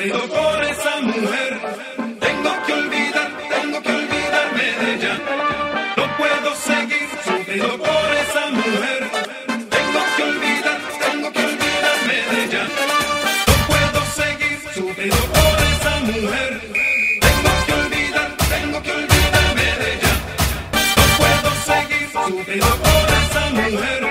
sufrido por esa mujer. Tengo que olvidarme de ella. No puedo seguir sufrido por esa mujer. Tengo que olvidarme de ella. No puedo seguir sufrido por esa mujer. Tengo que olvidarme de ella. No puedo seguir sufrido por esa mujer.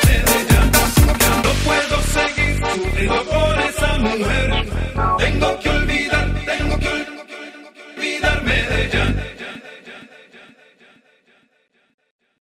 Por esa mujer tengo que